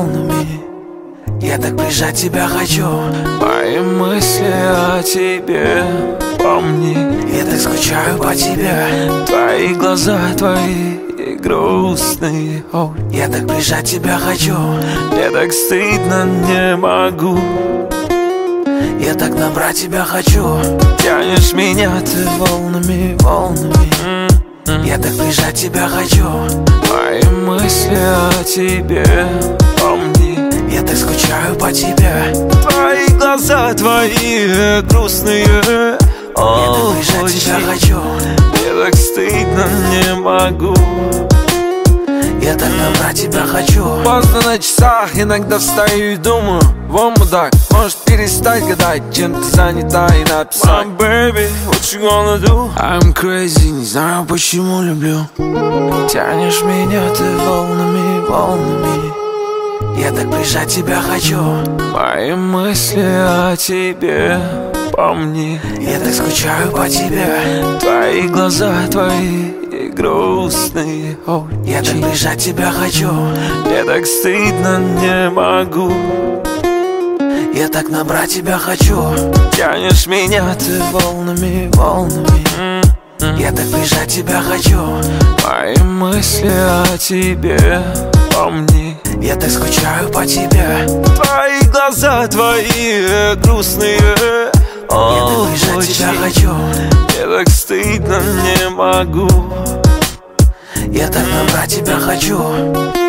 волнами. Я так прижать тебя хочу. Мои мысли о тебе, помни. Я так скучаю по тебе. Твои глаза, твои грустные. Я так прижать тебя хочу. Мне так стыдно, не могу. Я так набрать тебя хочу. Тянешь меня ты волнами, волнами. Я так прижать тебя хочу. Мои мысли о тебе, помни. Я так скучаю по тебе. Твои глаза, твои грустные. Я так прижать тебя хочу. Мне так стыдно, не могу. Я так набрать тебя хочу. Поздно на часах, иногда встаю и думаю: вот мудак, может перестать гадать, чем ты занята, и написать: My baby, what you gonna do? I'm crazy, не знаю почему люблю. Тянешь меня ты волнами, волнами. Я так прижать тебя хочу. Мои мысли о тебе, помни. Я так скучаю по тебе. Твои глаза, твои грустные. Я так прижать тебя хочу. Мне так стыдно, не могу. Я так набрать тебя хочу. Тянешь меня ты волнами, волнами. Я так прижать тебя хочу. Мои мысли о тебе, помни. Я так скучаю по тебе. Твои глаза, твои грустные. Я так прижать тебя хочу. Мне так стыдно, не могу. Я так набрать тебя хочу.